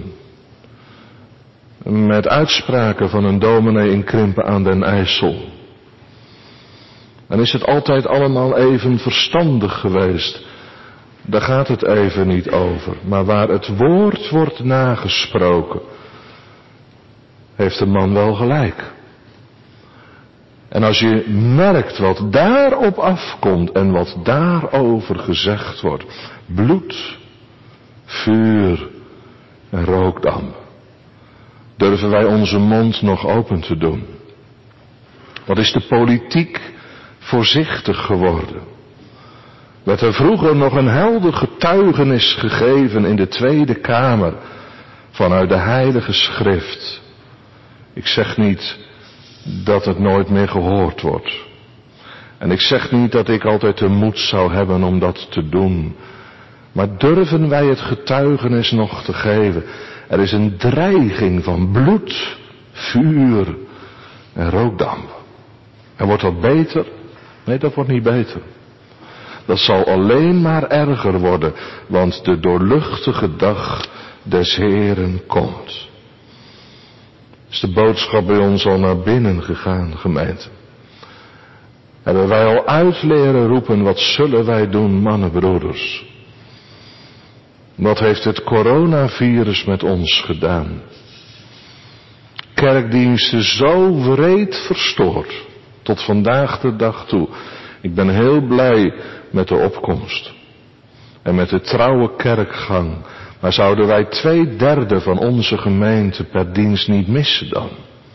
met uitspraken van een dominee in Krimpen aan den IJssel. En is het altijd allemaal even verstandig geweest? Daar gaat het even niet over. Maar waar het woord wordt nagesproken, heeft de man wel gelijk. En als je merkt wat daarop afkomt en wat daarover gezegd wordt. Bloed, vuur en rookdamp. Durven wij onze mond nog open te doen? Wat is de politiek voorzichtig geworden? Werd er vroeger nog een helder getuigenis gegeven in de Tweede Kamer vanuit de Heilige Schrift. Ik zeg niet dat het nooit meer gehoord wordt. En ik zeg niet dat ik altijd de moed zou hebben om dat te doen. Maar durven wij het getuigenis nog te geven? Er is een dreiging van bloed, vuur en rookdamp. En wordt dat beter? Nee, dat wordt niet beter. Dat zal alleen maar erger worden, want de doorluchtige dag des Heeren komt. Is de boodschap bij ons al naar binnen gegaan, gemeente? Hebben wij al uit leren roepen, wat zullen wij doen, mannenbroeders? Wat heeft het coronavirus met ons gedaan? Kerkdiensten zo wreed verstoord, tot vandaag de dag toe. Ik ben heel blij met de opkomst. En met de trouwe kerkgang. Maar zouden wij 2/3 van onze gemeente per dienst niet missen dan?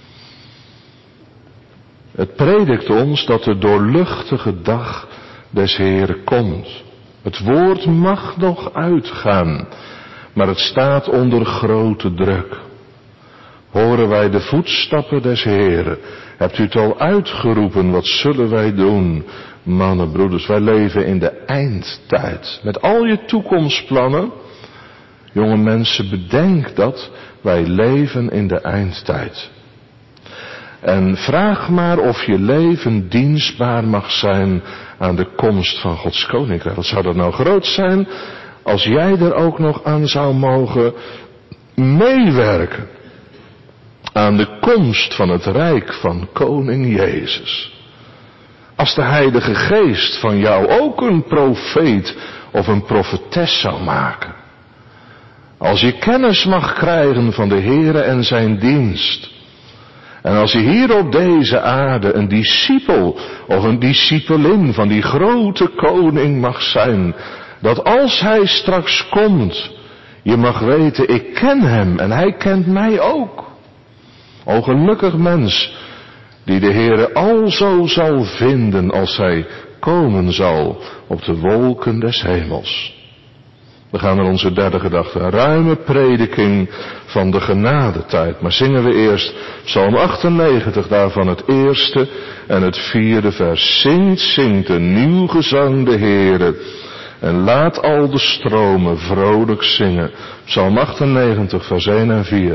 Het predikt ons dat de doorluchtige dag des Heren komt. Het woord mag nog uitgaan, maar het staat onder grote druk. Horen wij de voetstappen des Heren? Hebt u het al uitgeroepen, wat zullen wij doen? Mannen, broeders, wij leven in de eindtijd. Met al je toekomstplannen, jonge mensen, bedenk dat wij leven in de eindtijd. En vraag maar of je leven dienstbaar mag zijn aan de komst van Gods koninkrijk. Wat zou dat nou groot zijn als jij er ook nog aan zou mogen meewerken. Aan de komst van het rijk van koning Jezus. Als de Heilige Geest van jou ook een profeet of een profetes zou maken. Als je kennis mag krijgen van de Heere en zijn dienst. En als je hier op deze aarde een discipel of een discipelin van die grote koning mag zijn. Dat als hij straks komt, je mag weten, ik ken hem en hij kent mij ook. O gelukkig mens, die de Heere alzo zal vinden als hij komen zal op de wolken des hemels. We gaan naar onze derde gedachte, een ruime prediking van de genadetijd. Maar zingen we eerst Psalm 98, daarvan het eerste en het vierde vers. Zingt een nieuw gezang de Heere en laat al de stromen vrolijk zingen. Psalm 98, vers 1 en 4.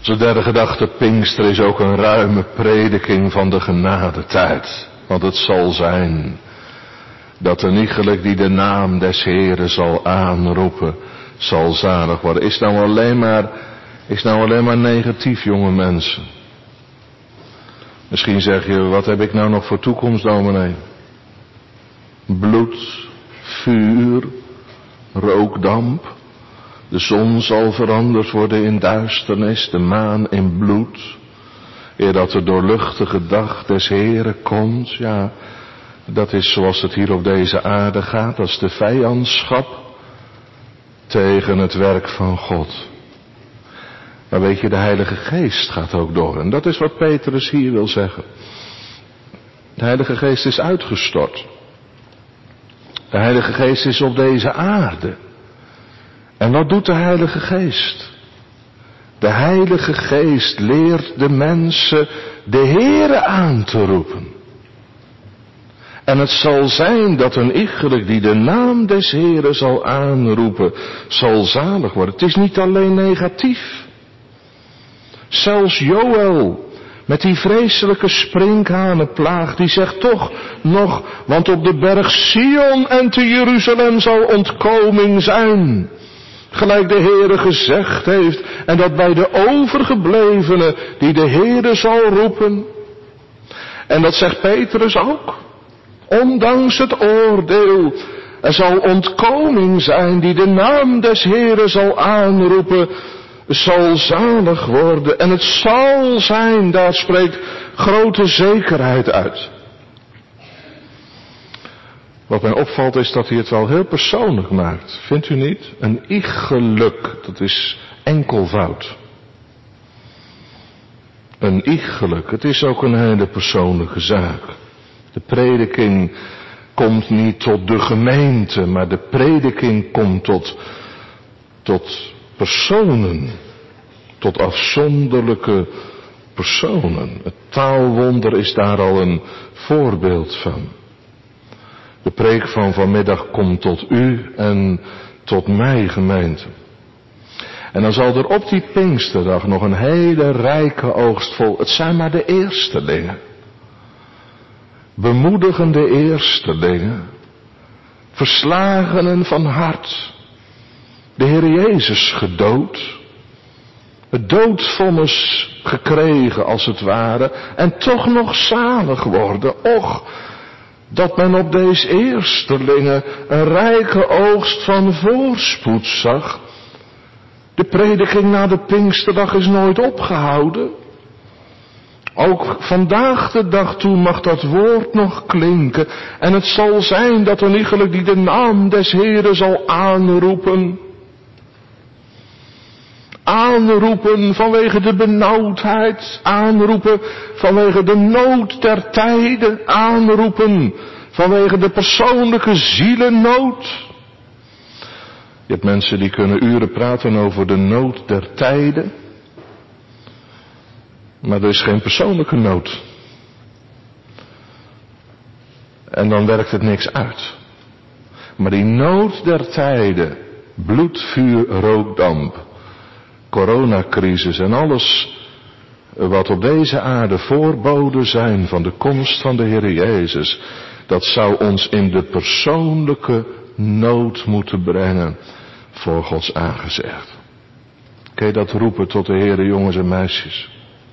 Onze derde gedachte, Pinkster, is ook een ruime prediking van de genadetijd. Want het zal zijn dat een iegelijk die de naam des Heren zal aanroepen, zal zalig worden. Is nou alleen maar negatief, jonge mensen? Misschien zeg je, wat heb ik nou nog voor toekomst, dominee? Bloed, vuur, rookdamp. De zon zal veranderd worden in duisternis, de maan in bloed. Eer dat de doorluchtige dag des Heren komt. Ja, dat is zoals het hier op deze aarde gaat. Dat is de vijandschap tegen het werk van God. Maar weet je, de Heilige Geest gaat ook door. En dat is wat Petrus hier wil zeggen. De Heilige Geest is uitgestort. De Heilige Geest is op deze aarde. En wat doet de Heilige Geest? De Heilige Geest leert de mensen de Heere aan te roepen. En het zal zijn dat een iegelijk die de naam des Heeren zal aanroepen, zal zalig worden. Het is niet alleen negatief. Zelfs Joël, met die vreselijke sprinkhanenplaag, die zegt toch nog, want op de berg Sion en te Jeruzalem zal ontkoming zijn. Gelijk de Heere gezegd heeft, en dat bij de overgeblevenen die de Heere zal roepen. En dat zegt Petrus ook. Ondanks het oordeel, er zal ontkoming zijn die de naam des Heere zal aanroepen, zal zalig worden. En het zal zijn, daar spreekt grote zekerheid uit. Wat mij opvalt is dat hij het wel heel persoonlijk maakt. Vindt u niet? Een iegelijk, dat is enkelvoud. Een iegelijk, het is ook een hele persoonlijke zaak. De prediking komt niet tot de gemeente, maar de prediking komt tot personen. Tot afzonderlijke personen. Het taalwonder is daar al een voorbeeld van. De preek van vanmiddag komt tot u en tot mij, gemeente. En dan zal er op die Pinksterdag nog een hele rijke oogst vol. Het zijn maar de eerstelingen. Bemoedigende eerstelingen. Verslagenen van hart. De Heer Jezus gedood. Het doodvonnis gekregen als het ware. En toch nog zalig worden. Och, dat men op deze eerstelingen een rijke oogst van voorspoed zag. De prediking na de Pinksterdag is nooit opgehouden. Ook vandaag de dag toe mag dat woord nog klinken. En het zal zijn dat een iegelijk die de naam des Heeren zal aanroepen. Aanroepen vanwege de benauwdheid. Aanroepen vanwege de nood der tijden. Aanroepen vanwege de persoonlijke zielennood. Je hebt mensen die kunnen uren praten over de nood der tijden. Maar er is geen persoonlijke nood. En dan werkt het niks uit. Maar die nood der tijden, bloed, vuur, rookdamp, coronacrisis en alles wat op deze aarde voorboden zijn van de komst van de Heer Jezus, dat zou ons in de persoonlijke nood moeten brengen voor Gods aangezicht. Kun je dat roepen tot de Heere, jongens en meisjes?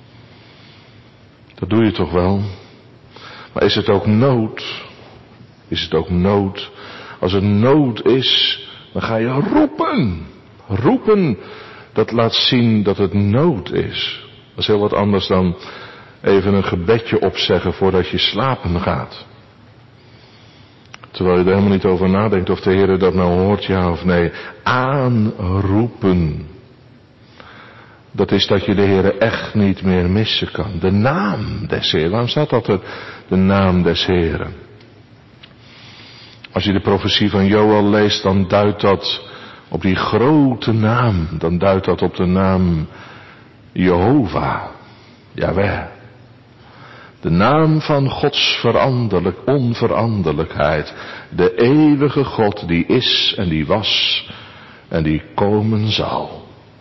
Dat doe je toch wel? Maar is het ook nood? Is het ook nood? Als het nood is, dan ga je roepen. Roepen, dat laat zien dat het nood is. Dat is heel wat anders dan even een gebedje opzeggen voordat je slapen gaat. Terwijl je er helemaal niet over nadenkt of de Heer dat nou hoort, ja of nee. Aanroepen. Dat is dat je de Heer echt niet meer missen kan. De naam des Heeren. Waarom staat dat er? De naam des Heeren. Als je de profetie van Joël leest, dan duidt dat op die grote naam. Dan duidt dat op de naam Jehovah. Jawel. De naam van Gods onveranderlijkheid. De eeuwige God die is en die was en die komen zal.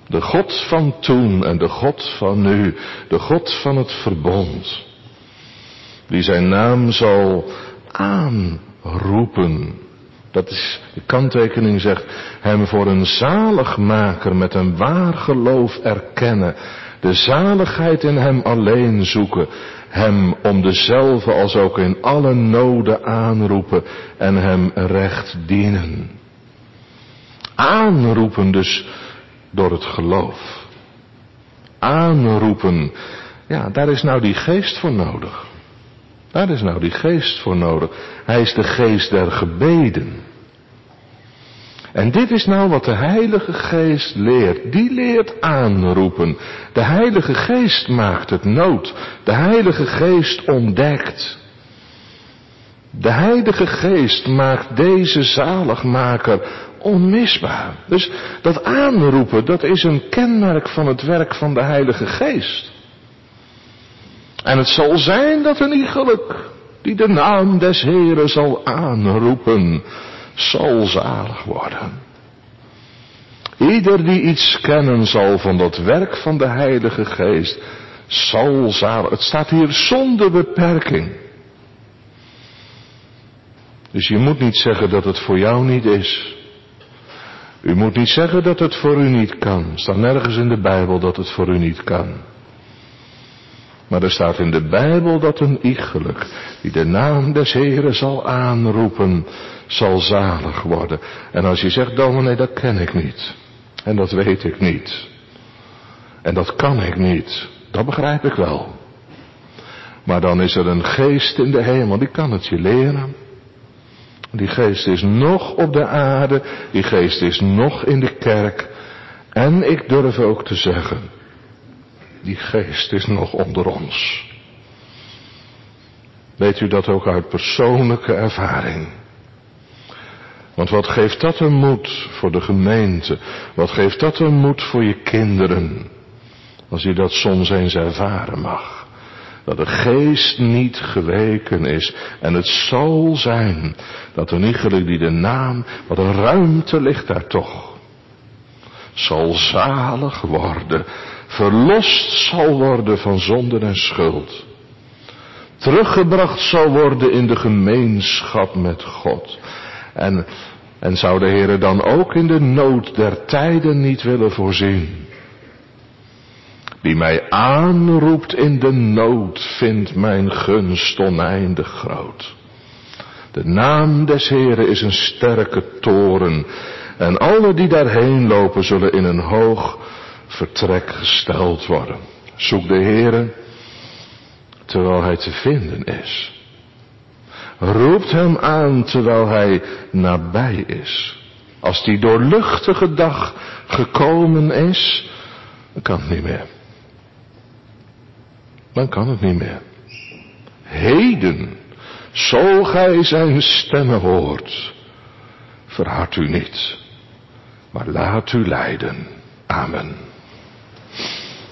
De God van toen en de God van nu, de God van het verbond, die zijn naam zal aanroepen. Dat is, de kanttekening zegt, hem voor een zaligmaker met een waar geloof erkennen, de zaligheid in hem alleen zoeken, hem om dezelfde als ook in alle noden aanroepen en hem recht dienen. Aanroepen dus door het geloof. Aanroepen, ja, daar is nou die geest voor nodig. Daar is nou die geest voor nodig. Hij is de geest der gebeden. En dit is nou wat de Heilige Geest leert. Die leert aanroepen. De Heilige Geest maakt het nood. De Heilige Geest ontdekt. De Heilige Geest maakt deze zaligmaker onmisbaar. Dus dat aanroepen, dat is een kenmerk van het werk van de Heilige Geest. En het zal zijn dat een iegelijk die de naam des Heeren zal aanroepen, zal zalig worden. Ieder die iets kennen zal van dat werk van de Heilige Geest, zal zalig. Het staat hier zonder beperking. Dus je moet niet zeggen dat het voor jou niet is. U moet niet zeggen dat het voor u niet kan. Er staat nergens in de Bijbel dat het voor u niet kan. Maar er staat in de Bijbel dat een iegelijk die de naam des Heeren zal aanroepen, zal zalig worden. En als je zegt, dominee, dat ken ik niet. En dat weet ik niet. En dat kan ik niet. Dat begrijp ik wel. Maar dan is er een geest in de hemel, die kan het je leren. Die geest is nog op de aarde, die geest is nog in de kerk. En ik durf ook te zeggen, die geest is nog onder ons. Weet u dat ook uit persoonlijke ervaring? Want wat geeft dat een moed voor de gemeente? Wat geeft dat een moed voor je kinderen? Als je dat soms eens ervaren mag. Dat de geest niet geweken is. En het zal zijn dat een iegelijk die de naam, wat een ruimte ligt daar toch, zal zalig worden. Verlost zal worden van zonde en schuld. Teruggebracht zal worden in de gemeenschap met God. En zou de Heere dan ook in de nood der tijden niet willen voorzien? Die mij aanroept in de nood, vindt mijn gunst oneindig groot. De naam des Heeren is een sterke toren. En alle die daarheen lopen zullen in een hoog vertrek gesteld worden. Zoek de Heere terwijl hij te vinden is. Roept hem aan terwijl hij nabij is. Als die doorluchtige dag gekomen is, dan kan het niet meer. Dan kan het niet meer. Heden, zo gij zijn stemmen hoort, verhard u niet, maar laat u leiden. Amen.